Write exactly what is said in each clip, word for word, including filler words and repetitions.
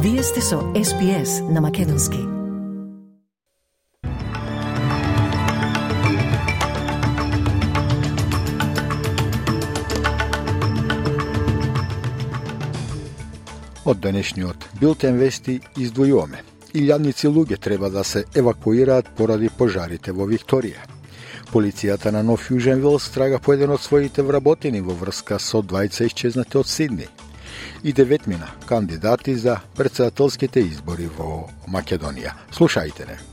Вие сте со Ес Би Ес на Македонски. Од денешниот билтен вести издвојуваме. Илјадници луѓе треба да се евакуираат поради пожарите во Викторија. Полицијата на Нов Јужен страга по еден од своите вработени во врска со двајца исчезнати од Сидни. И деветмина кандидати за претседателските избори во Македонија. Слушајте не.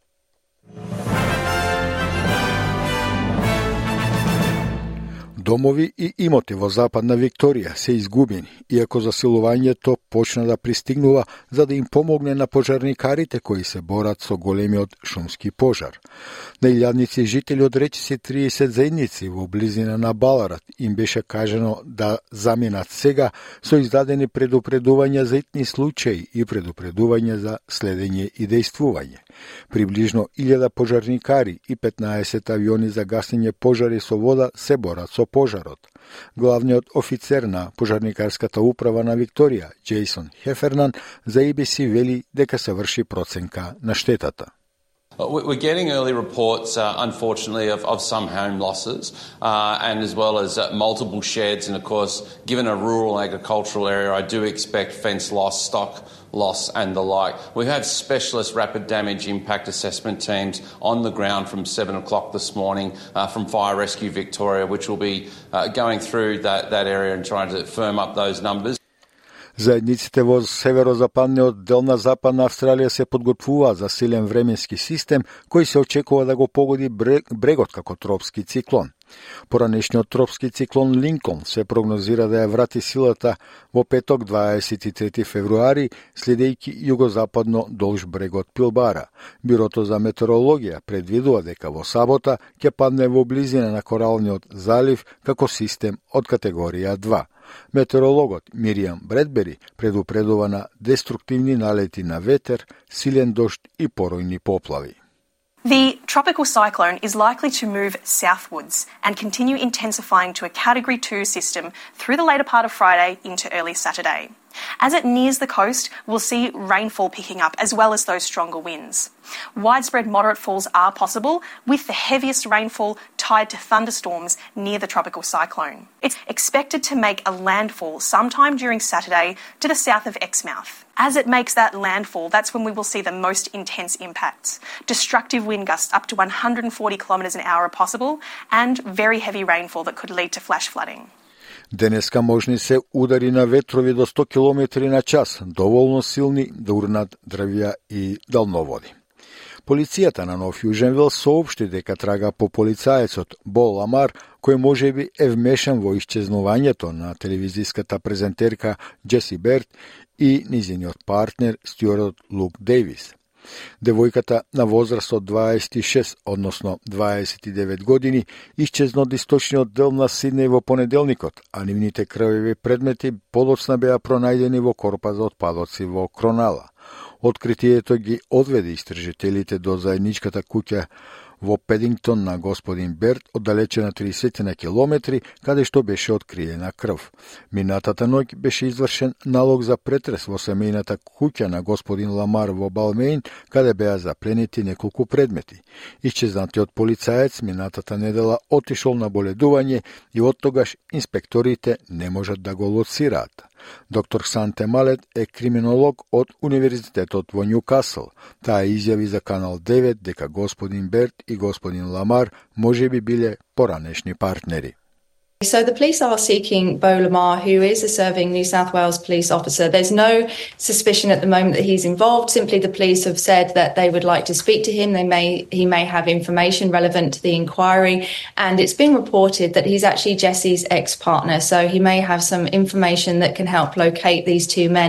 Домови и имоти во Западна Викторија се изгубени, иако засилувањето почна да пристигнува за да им помогне на пожарникарите кои се борат со големиот шумски пожар. На илјадници жители од речиси триесет заедници во близина на Баларат им беше кажано да заминат сега со издадени предупредувања за итни случаи и предупредување за следење и дејствување. Приближно илјада пожарникари и петнаесет авиони за гасење пожари со вода се борат со пожарот. Главниот офицер на пожарникарската управа на Викторија, Джейсон Хефернан, за И Би Си вели дека се врши проценка на штетата. We're getting early reports, uh, unfortunately, of, of some home losses, uh, and as well as uh, multiple sheds. And of course, given a rural agricultural area, I do expect fence loss, stock loss, and the like. We have specialist rapid damage impact assessment teams on the ground from seven o'clock this morning uh, from Fire Rescue Victoria, which will be uh, going through that, that area and trying to firm up those numbers. Заедниците во северозападниот дел на Западна Австралија се подготвуваат за силен временски систем кој се очекува да го погоди брегот како тропски циклон. Поранешниот тропски циклон Линколн се прогнозира да ја врати силата во петок дваесет и трети февруари, следејќи југозападно долж брегот Пилбара. Бюрото за метеорологија предвидува дека во сабота ќе падне во близина на Коралниот залив како систем од категорија два. Метеорологот Мириам Бредбери предупредува на деструктивни налети на ветер, силен дожд и поројни поплави. The tropical cyclone is likely to move southwards and continue intensifying to a Category two system through the later part of Friday into early Saturday. As it nears the coast, we'll see rainfall picking up as well as those stronger winds. Widespread moderate falls are possible, with the heaviest rainfall tied to thunderstorms near the tropical cyclone. It's expected to make a landfall sometime during Saturday to the south of Exmouth. As it makes that landfall, that's when we will see the most intense impacts. Destructive wind gusts up to one hundred forty kilometres an hour are possible, and very heavy rainfall that could lead to flash flooding. Денеска можни се удари на ветрови до сто километри на час, доволно силни да урнат дрвја и далноводи. Полицијата на Нов Јужен соопшти дека трага по полицаецот Бо Ламар, кој можеби е вмешан во исчезнувањето на телевизиската презентерка Джеси Берт и низиниот партнер стюардот Лук Дејвис. Девојката на возраст од дваесет и шест, односно дваесет и девет години, исчезна од источниот дел на Сиднеј во понеделникот, а нивните крвеви предмети подоцна беа пронајдени во корпа за отпадоци во Кронала. Откритието ги одведе истражителите до заедничката куќа во Педингтон на господин Берт, оддалече на триесет километри, каде што беше откриена крв. Минатата ноќ беше извршен налог за претрес во семејната куќа на господин Ламар во Балмеин, каде беа запленети неколку предмети. Исчезнатиот полицаец минатата недела отишол на боледување и оттогаш инспекторите не можат да го лоцираат. Доктор Санте Малет е криминолог од Универзитетот во Њукасл. Таа изјави за Канал девет дека господин Берт и господин Ламар можеби биле поранешни партнери. So the police are seeking Bo Lamar, who is a serving New South Wales police officer. There's no suspicion at the moment that he's involved. Simply the police have said that they would like to speak to him. They may, he may have information relevant to the inquiry. And it's been reported that he's actually Jesse's ex-partner. So he may have some information that can help locate these two men.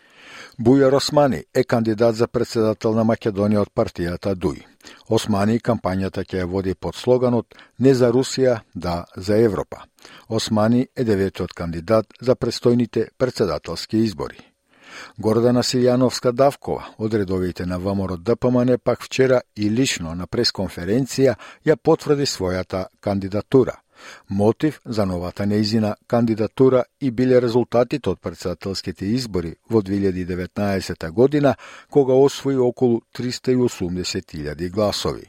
Бујар Османи е кандидат за председател на Македонија од партијата Дуј. Османи кампањата ќе ја води под слоганот "Не за Русија, да за Европа". Османи е деветиот кандидат за престојните председателски избори. Гордана Силјановска-Давкова од редовите на ВМРО Д П М Н пак вчера и лично на пресконференција ја потврди својата кандидатура. Мотив за новата неизина кандидатура и биле резултатите од претседателските избори во две илјади и деветнаесета година, кога освои околу триста и осумдесет илјади гласови.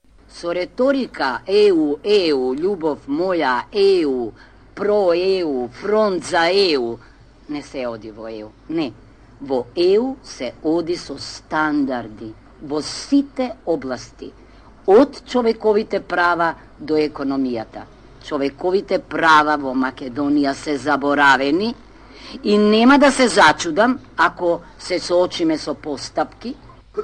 Со реторика ЕУ, ЕУ, љубов моја, ЕУ, про ЕУ, фронт за ЕУ, не се оди во ЕУ. Не, во ЕУ се оди со стандарди во сите области, од човековите права до економијата. Човековите права во Македонија се заборавени и нема да се зачудам ако се соочиме со постапки.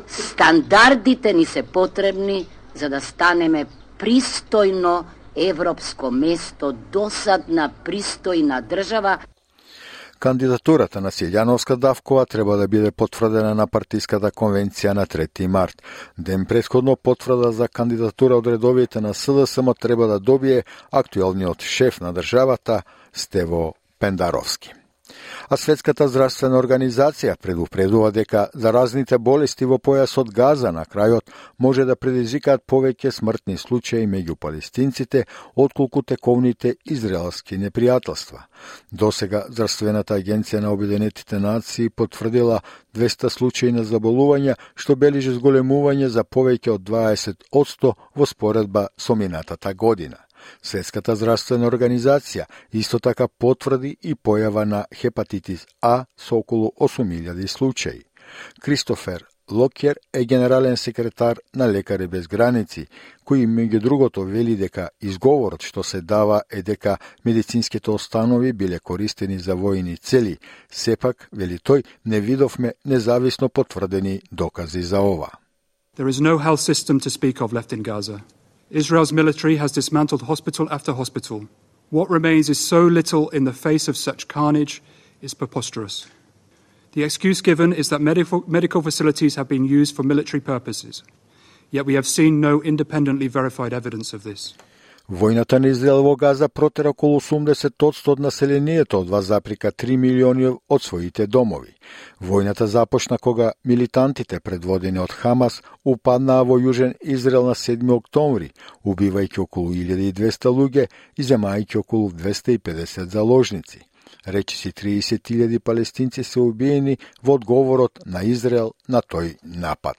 Стандардите ни се потребни за да станеме пристојно европско место, досадна пристојна држава. Кандидатурата на Силјановска Давкова треба да биде потврдена на партиската конвенција на трети март. Ден претходно потврда за кандидатура од редовите на СДСМ треба да добие актуелниот шеф на државата Стево Пендаровски. А Светската здравствена организација предупредува дека заразните болести во појасот Газа на крајот може да предизвикаат повеќе смртни случаи меѓу палестинците отколку тековните израелски непријателства. Досега Здравствената агенција на Обединетите нации потврдила двеста случаи на заболувања, што бележи зголемување за повеќе од дваесет одсто во споредба со минатата година. Светската здравствена организација исто така потврди и појава на хепатитис А со околу осум илјади случаи. Кристофер Локер е генерален секретар на Лекари без граници, кој меѓу другото вели дека изговорот што се дава е дека медицинските установи биле користени за војни цели. Сепак, вели тој, не видовме независно потврдени докази за ова. There is no health system to speak of left in Gaza. Israel's military has dismantled hospital after hospital. What remains is so little in the face of such carnage is preposterous. The excuse given is that medical, medical facilities have been used for military purposes, yet we have seen no independently verified evidence of this. Војната на Израел во Газа протера околу осумдесет одсто од населението од два запирка три милиони од своите домови. Војната започна кога милитантите предводени од Хамас упаднаа во Јужен Израел на седми октомври, убивајќи околу илјада и двесте луѓе и земајќи околу двесте и педесет заложници. Речиси триесет илјади палестинци се убиени во одговорот на Израел на тој напад.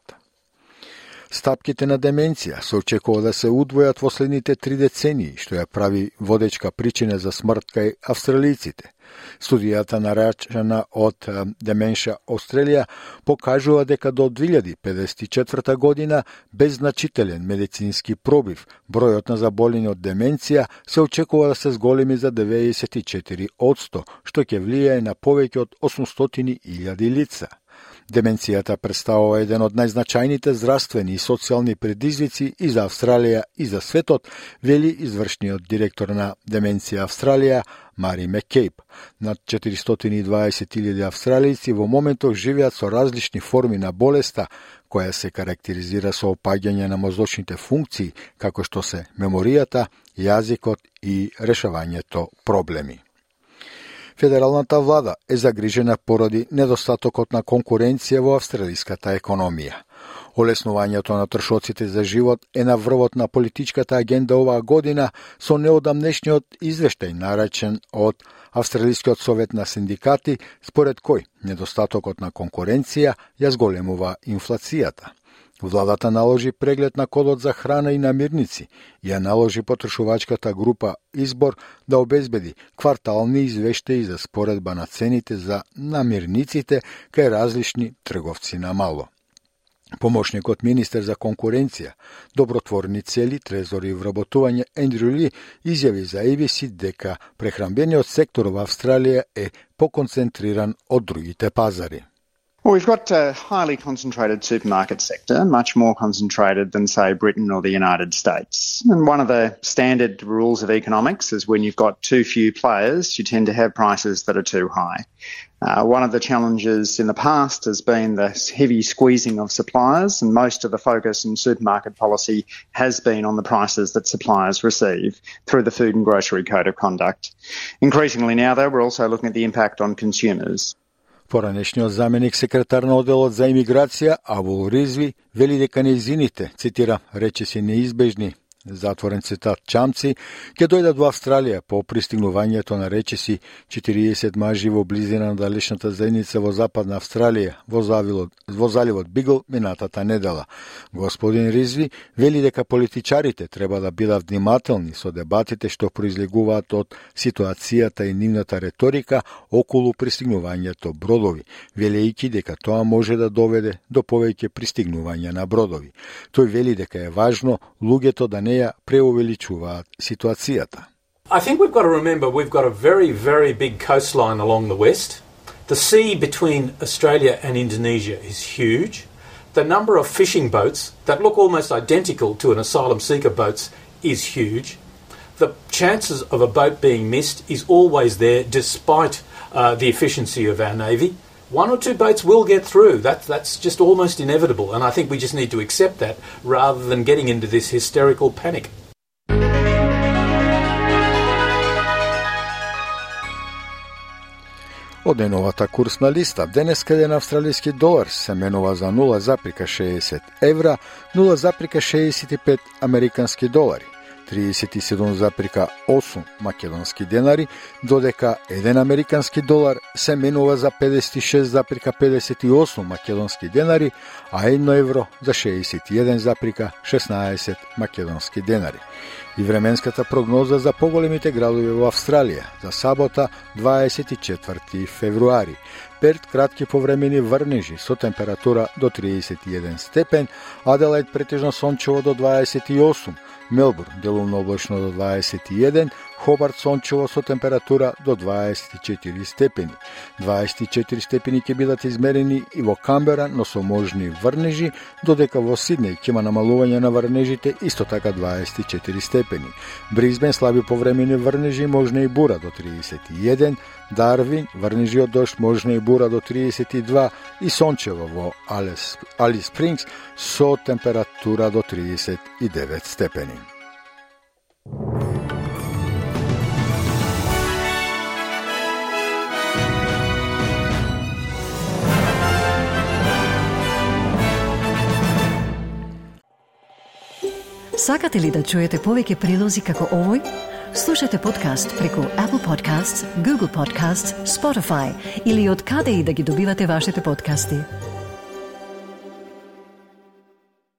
Стапките на деменција се очекува да се удвојат во следните три децении, што ја прави водечка причина за смрт кај австралиците. Студијата нарачена од Dementia Australia покажува дека до две илјади педесет и четврта година без значителен медицински пробив, бројот на заболени од деменција се очекува да се зголеми за деветдесет и четири одсто, што ќе влијае на повеќе од осумстотини илјади лица. Деменцијата представува еден од најзначајните здравствени и социјални предизвици и за Австралија и за светот, вели извршниот директор на Деменција Австралија Мари Маккейб. Над четиристотини и дваесет илјади австралијци во моментов живеат со различни форми на болеста, која се карактеризира со опаѓање на мозочните функции, како што се меморијата, јазикот и решавањето проблеми. Федералната влада е загрижена поради недостатокот на конкуренција во австралиската економија. Олеснувањето на трошоците за живот е на врвот на политичката агенда оваа година со неодамнешниот извештај наречен од Австралискиот совет на синдикати, според кој недостатокот на конкуренција ја зголемува инфлацијата. Владата наложи преглед на кодот за храна и намирници и ја наложи потрошувачката група Избор да обезбеди квартални извештаи за споредба на цените за намирниците кај различни трговци на мало. Помошникот министер за конкуренција, добротворни цели, трезори и вработување Ендрю Ли изјави за A B C дека прехранбениот сектор во Австралија е поконцентриран од другите пазари. Well, we've got a highly concentrated supermarket sector, much more concentrated than, say, Britain or the United States. And one of the standard rules of economics is when you've got too few players, you tend to have prices that are too high. Uh, one of the challenges in the past has been the heavy squeezing of suppliers, and most of the focus in supermarket policy has been on the prices that suppliers receive through the Food and Grocery Code of Conduct. Increasingly now, though, we're also looking at the impact on consumers. Поранешниот заменик секретар на одделот за имиграција Авул Ризви вели дека нејзините, цитира, речиси неизбежни затворен цитат, чамци, ќе дојдат во Австралија по пристигнувањето на речиси четириесет мажи во близина на далечната заедница во Западна Австралија, во заливот, во заливот Бигл минатата недела. Господин Ризви вели дека политичарите треба да бидат внимателни со дебатите што произлегуваат од ситуацијата и нивната реторика околу пристигнувањето бродови, велејќи дека тоа може да доведе до повеќе пристигнување на бродови. Тој вели дека е важно луѓето да не ја преувеличуваат ситуацијата. I think we've got to remember we've got a very, very big coastline along the west. The sea between Australia and Indonesia is huge. The number of fishing boats that look almost identical to an asylum seeker boats is huge. The chances of a boat being missed is always there despite uh, the efficiency of our Navy. One or two boats will get through. That, that's just almost inevitable, and I think we just need to accept that rather than getting into this hysterical panic. Од деновата курсна листа, денеска еден австралијски долар се менува за нула запирка шеесет евра, нула запирка шеесет и пет американски долари, триесет и седум запирка осум македонски денари, додека еден американски долар се менува за педесет и шест запирка педесет и осум македонски денари, а едно евро за шеесет и еден запирка шеснаесет македонски денари. И временската прогноза за поголемите градови во Австралија за сабота дваесет и четврти февруари. Перт кратки повремени врнежи со температура до триесет и еден степен, Аделаид претежно сончево до дваесет и осум, Мелбурн делумно облачно до дваесет и еден, Хобарт сончево со температура до дваесет и четири степени. дваесет и четири степени ќе бидат измерени и во Камбера, но со можни врнежи, додека во Сиднеј ќе има намалување на врнежите исто така дваесет и четири степени. Бризбен слаби повремени врнежи, можна и бура до триесет и еден, Дарвин врнежи од дожд, можна и бура до триесет и два и сончево во Алис, Алис Спрингс со температура до триесет и девет степени. Сакате ли да чуете повеќе прилози како овој? Слушате подкаст преку Apple Podcasts, Google Podcasts, Spotify или од каде и да ги добивате вашите подкасти.